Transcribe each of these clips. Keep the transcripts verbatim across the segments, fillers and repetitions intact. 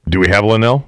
Do we have Linnell?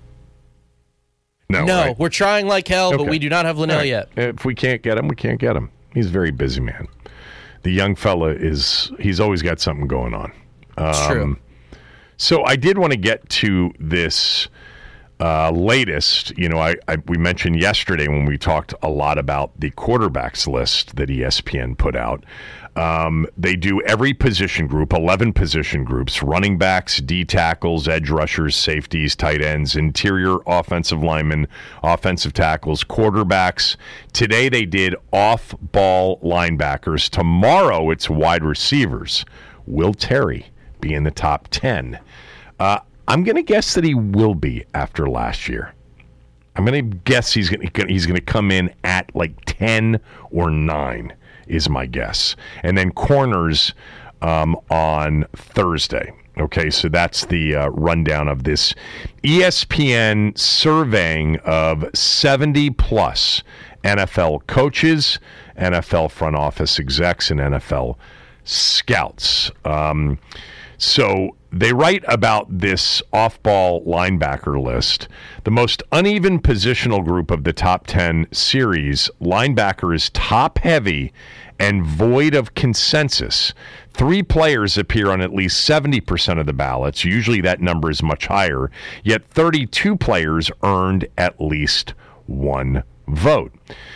No, no right? We're trying like hell, Okay. but we do not have Linnell right. yet. If we can't get him, we can't get him. He's a very busy man. The young fella is, he's always got something going on. It's um, true. So I did want to get to this uh, latest. You know, I, I we mentioned yesterday when we talked a lot about the quarterbacks list that E S P N put out. Um, they do every position group, eleven position groups: running backs, D tackles, edge rushers, safeties, tight ends, interior offensive linemen, offensive tackles, quarterbacks. Today they did off-ball linebackers. Tomorrow it's wide receivers. Will Terry be in the top ten? Uh, I'm going to guess that he will be after last year. I'm going to guess he's going to he's going to come in at like ten or nine is my guess. And then corners um, on Thursday. Okay, so that's the uh, rundown of this E S P N surveying of seventy plus N F L coaches, N F L front office execs, and N F L scouts. Um, so they write about this off-ball linebacker list. The most uneven positional group of the top ten series, linebacker is top-heavy and void of consensus. Three players appear on at least seventy percent of the ballots. Usually that number is much higher, yet thirty-two players earned at least one vote.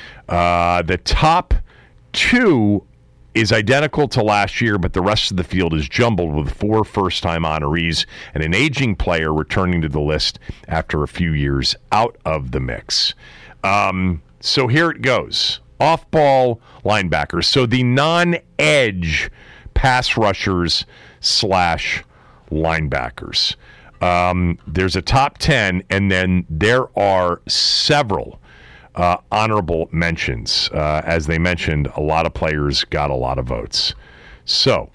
Uh, the top two is identical to last year, but the rest of the field is jumbled with four first-time honorees and an aging player returning to the list after a few years out of the mix. Um, so here it goes. Off-ball linebackers. So the non-edge pass rushers slash linebackers. Um, there's a top ten, and then there are several Uh, honorable mentions. Uh, as they mentioned, a lot of players got a lot of votes. So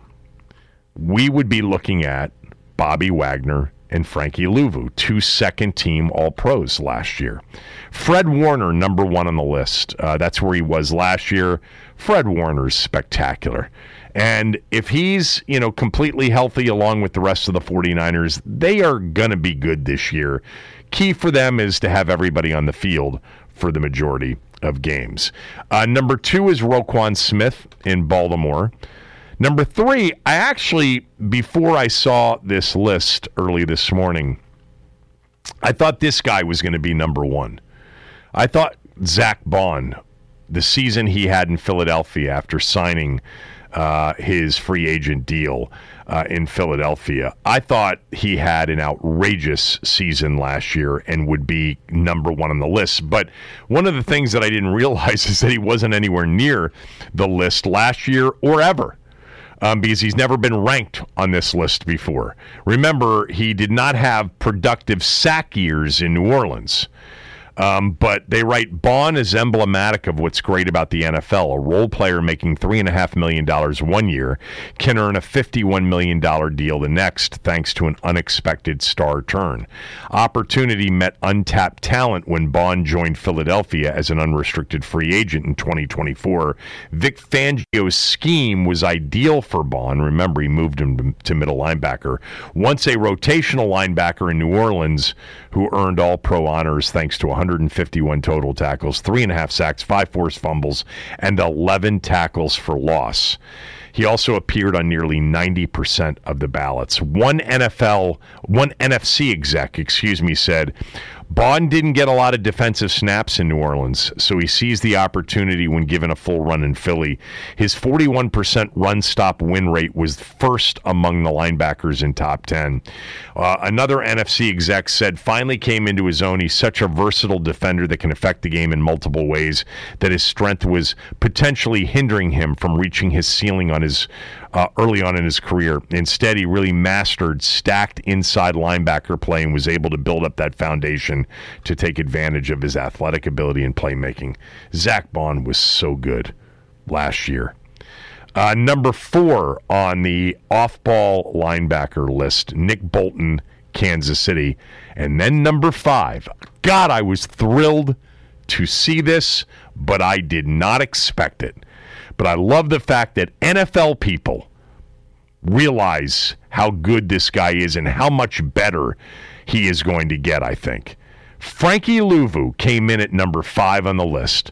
we would be looking at Bobby Wagner and Frankie Louvu, two second-team All-Pros last year. Fred Warner, number one on the list. Uh, that's where he was last year. Fred Warner's spectacular. And if he's, you know, completely healthy along with the rest of the 49ers, they are going to be good this year. Key for them is to have everybody on the field for the majority of games. Uh, number two is Roquan Smith in Baltimore. Number three, I actually, before I saw this list early this morning, I thought this guy was going to be number one. I thought Zach Bond, the season he had in Philadelphia after signing uh, his free agent deal uh, in Philadelphia, I thought he had an outrageous season last year and would be number one on the list. But one of the things that I didn't realize is that he wasn't anywhere near the list last year or ever. Um, because he's never been ranked on this list before. Remember, he did not have productive sack years in New Orleans. Um, but they write, Bond is emblematic of what's great about the N F L. A role player making three point five million dollars one year can earn a fifty-one million dollars deal the next, thanks to an unexpected star turn. Opportunity met untapped talent when Bond joined Philadelphia as an unrestricted free agent in twenty twenty-four. Vic Fangio's scheme was ideal for Bond. Remember, he moved him to, to middle linebacker. Once a rotational linebacker in New Orleans who earned all-pro honors thanks to one hundred fifty-one total tackles, three and a half sacks, five forced fumbles, and eleven tackles for loss. He also appeared on nearly ninety percent of the ballots. One N F L, one N F C exec, excuse me, said, Bond didn't get a lot of defensive snaps in New Orleans, so he seized the opportunity when given a full run in Philly. His forty-one percent run-stop win rate was first among the linebackers in top ten. Uh, another N F C exec said, finally came into his own. He's such a versatile defender that can affect the game in multiple ways that his strength was potentially hindering him from reaching his ceiling on his uh, early on in his career. Instead, he really mastered stacked inside linebacker play and was able to build up that foundation to take advantage of his athletic ability and playmaking. Zach Bond was so good last year. Uh, number four on the off-ball linebacker list, Nick Bolton, Kansas City. And then number five, God, I was thrilled to see this, but I did not expect it. But I love the fact that N F L people realize how good this guy is and how much better he is going to get, I think. Frankie Luvu came in at number five on the list.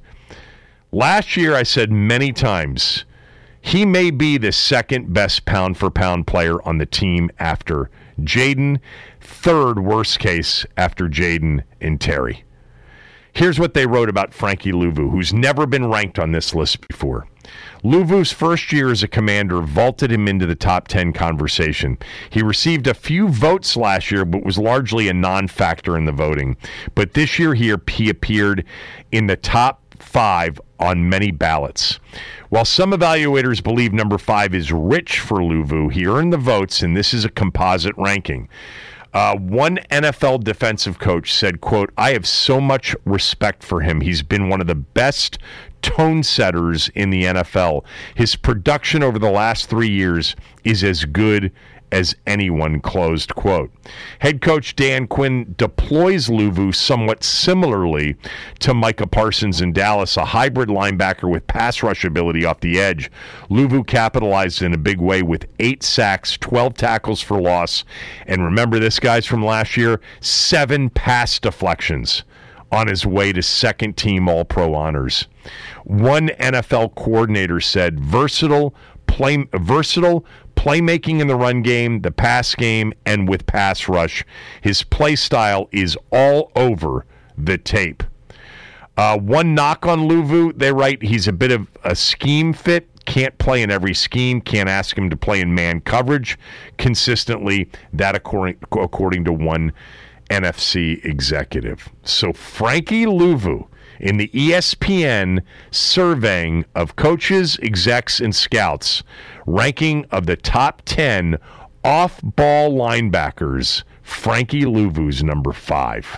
Last year, I said many times, he may be the second best pound-for-pound player on the team after Jaden, third worst case after Jaden and Terry. Here's what they wrote about Frankie Luvu, who's never been ranked on this list before. Luvu's first year as a Commander vaulted him into the top ten conversation. He received a few votes last year, but was largely a non-factor in the voting. But this year he, he appeared in the top five on many ballots. While some evaluators believe number five is rich for Luvu, he earned the votes, and this is a composite ranking. Uh, one N F L defensive coach said, quote, "I have so much respect for him. He's been one of the best tone setters in the N F L. His production over the last three years is as good as anyone," closed quote. Head coach Dan Quinn deploys Luvu somewhat similarly to Micah Parsons in Dallas, a hybrid linebacker with pass rush ability off the edge. Luvu capitalized in a big way with eight sacks, twelve tackles for loss, and remember this, guys, from last year, seven pass deflections on his way to second-team All-Pro honors. One N F L coordinator said, versatile, play, versatile, playmaking in the run game, the pass game, and with pass rush. His play style is all over the tape. Uh, one knock on Luvu, they write he's a bit of a scheme fit. Can't play in every scheme. Can't ask him to play in man coverage consistently. That according, according to one N F C executive. So Frankie Luvu, in the E S P N surveying of coaches, execs, and scouts, ranking of the top ten off-ball linebackers, Frankie Luvu's number five.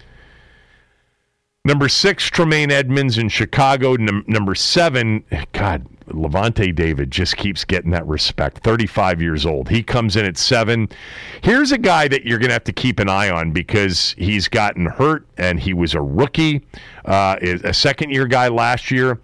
Number six, Tremaine Edmonds in Chicago. Num- number seven, God, Levante David just keeps getting that respect. thirty-five years old. He comes in at seven. Here's a guy that you're going to have to keep an eye on because he's gotten hurt and he was a rookie, uh, a second-year guy last year.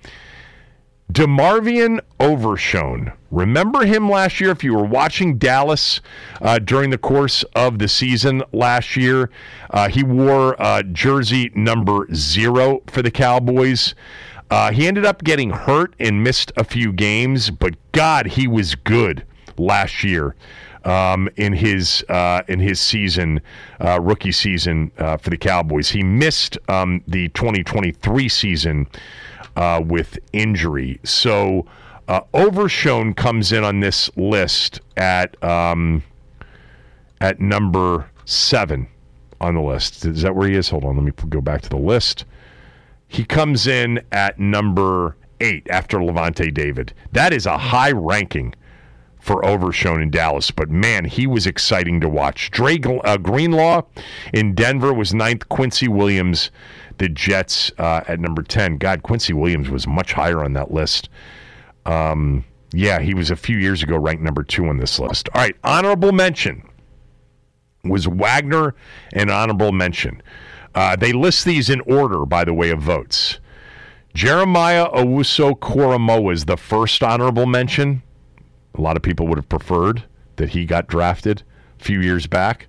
DeMarvion Overshown. Remember him last year? If you were watching Dallas uh, during the course of the season last year, uh, he wore uh, jersey number zero for the Cowboys. Uh, he ended up getting hurt and missed a few games, but God, he was good last year um, in his uh, in his season, uh, rookie season uh, for the Cowboys. He missed um, the twenty twenty-three season Uh, with injury. So uh, Overshown comes in on this list at um, at number seven on the list. Is that where he is? Hold on, let me go back to the list. He comes in at number eight after Levante David. That is a high ranking for Overshown in Dallas, but man, he was exciting to watch. Dre uh, Greenlaw in Denver was ninth. Quincy Williams, the Jets, uh, at number ten. God, Quincy Williams was much higher on that list. Um, yeah, he was a few years ago ranked number two on this list. All right, honorable mention was Wagner and honorable mention. Uh, they list these in order, by the way, of votes. Jeremiah Owusu-Koramoah is the first honorable mention. A lot of people would have preferred that he got drafted a few years back.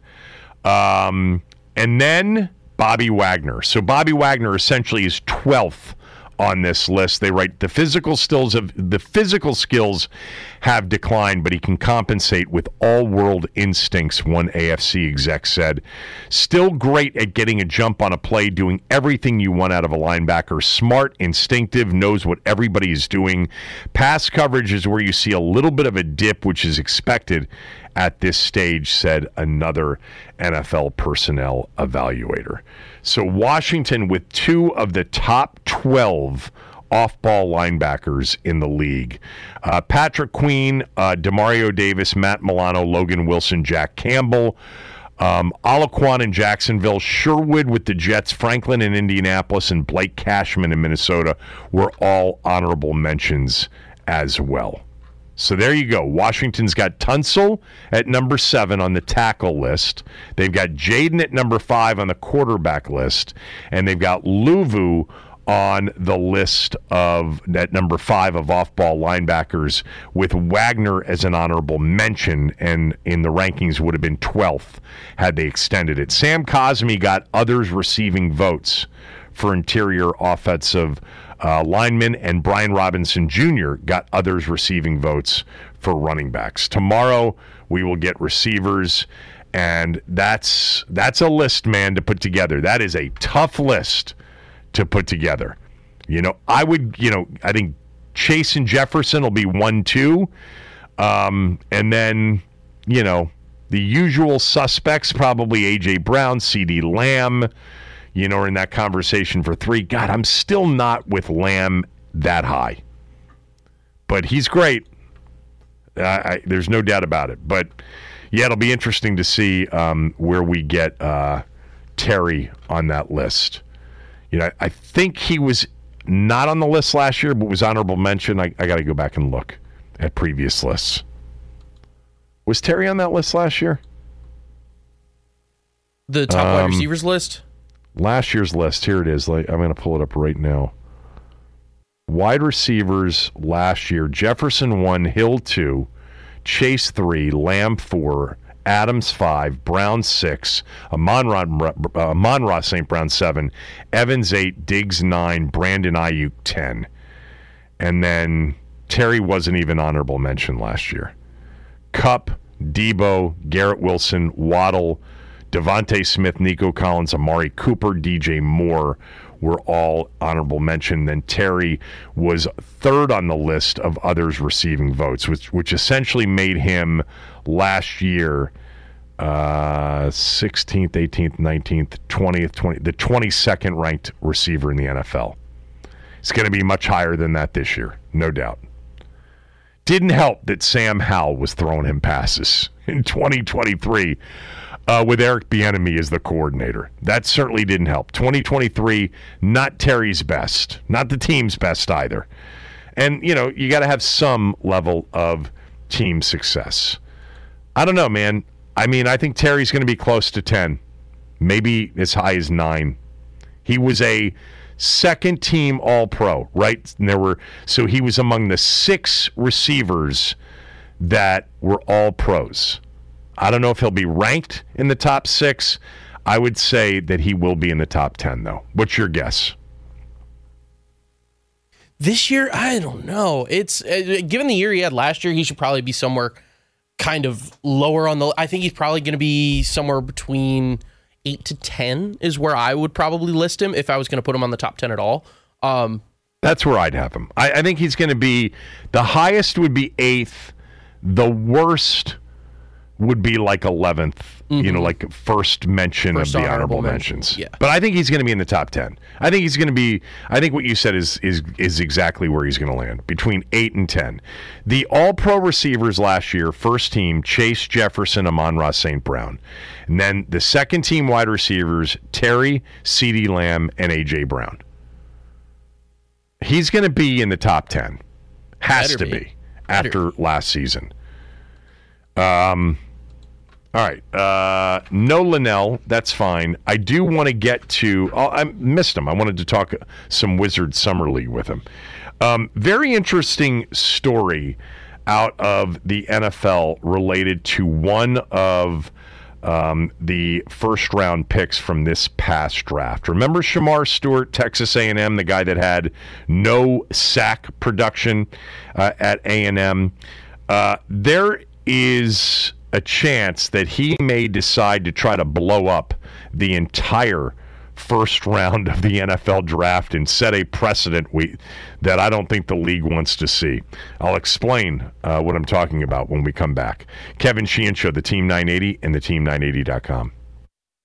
Um, and then Bobby Wagner. So Bobby Wagner essentially is twelfth on this list. They write the physical skills of the physical skills have declined, but he can compensate with all-world instincts, one A F C exec said. Still great at getting a jump on a play, doing everything you want out of a linebacker. Smart, instinctive, knows what everybody is doing. Pass coverage is where you see a little bit of a dip, which is expected at this stage, said another N F L personnel evaluator. So Washington with two of the top twelve off-ball linebackers in the league. Uh, Patrick Queen, uh, Demario Davis, Matt Milano, Logan Wilson, Jack Campbell, um, Alaquan in Jacksonville, Sherwood with the Jets, Franklin in Indianapolis, and Blake Cashman in Minnesota were all honorable mentions as well. So there you go. Washington's got Tunsil at number seven on the tackle list. They've got Jaden at number five on the quarterback list. And they've got Luvu on the list of at number five of off-ball linebackers, with Wagner as an honorable mention, and in the rankings would have been twelfth had they extended it. Sam Cosmi got others receiving votes for interior offensive uh, linemen, and Brian Robinson Junior got others receiving votes for running backs. Tomorrow we will get receivers, and that's that's a list, man, to put together. That is a tough list to put together. You know, I would, you know, I think Chase and Jefferson will be one, two. Um, and then, you know, the usual suspects, probably A J Brown, CeeDee Lamb, you know, are in that conversation for three. God, I'm still not with Lamb that high. But he's great. I, I, there's no doubt about it. But, yeah, it'll be interesting to see um, where we get uh, Terry on that list. You know, I think he was not on the list last year, but was honorable mention. I, I got to go back and look at previous lists. Was Terry on that list last year? The top um, wide receivers list? Last year's list. Here it is. Like, I'm going to pull it up right now. Wide receivers last year. Jefferson one, Hill two, Chase three, Lamb four, Adams five, Brown six, Amon-Ra Saint Brown seven, Evans eight, Diggs nine, Brandon Ayuk ten. And then Terry wasn't even honorable mention last year. Kupp, Debo, Garrett Wilson, Waddle, Devontae Smith, Nico Collins, Amari Cooper, D J Moore were all honorable mention. Then Terry was third on the list of others receiving votes, which which essentially made him last year uh, sixteenth, eighteenth, nineteenth, twentieth, twentieth, the twenty-second ranked receiver in the N F L. It's going to be much higher than that this year, no doubt. Didn't help that Sam Howell was throwing him passes in twenty twenty-three. Uh, with Eric Bieniemy as the coordinator. That certainly didn't help. twenty twenty-three, not Terry's best. Not the team's best either. And, you know, you got to have some level of team success. I don't know, man. I mean, I think Terry's going to be close to ten. Maybe as high as nine. He was a second-team All-Pro, right? And there were so he was among the six receivers that were All-Pros. I don't know if he'll be ranked in the top six. I would say that he will be in the top ten, though. What's your guess? This year, I don't know. It's uh, given the year he had last year, he should probably be somewhere kind of lower on the. I think he's probably going to be somewhere between eight to ten is where I would probably list him if I was going to put him on the top ten at all. Um, That's where I'd have him. I, I think he's going to be the highest would be eighth. The worst would be like eleventh, mm-hmm. you know, like first mention first of the honorable, honorable mentions. Mention. Yeah. But I think he's going to be in the top ten. I think he's going to be, I think what you said is is is exactly where he's going to land, between eight and ten. The all-pro receivers last year, first team, Chase Jefferson, Amon-Ra Saint Brown. And then the second team wide receivers, Terry, CeeDee Lamb, and A J Brown. He's going to be in the top ten. Has Better to be, be after be. last season. Um... All right. Uh, no Linnell. That's fine. I do want to get to... Oh, I missed him. I wanted to talk some Wizards Summer League with him. Um, very interesting story out of the N F L related to one of um, the first-round picks from this past draft. Remember Shamar Stewart, Texas A and M, the guy that had no sack production uh, at A and M? Uh, there is a chance that he may decide to try to blow up the entire first round of the N F L draft and set a precedent we, that I don't think the league wants to see. I'll explain uh, what I'm talking about when we come back. Kevin Sheehan Show, the Team nine eighty and the team nine eighty dot com.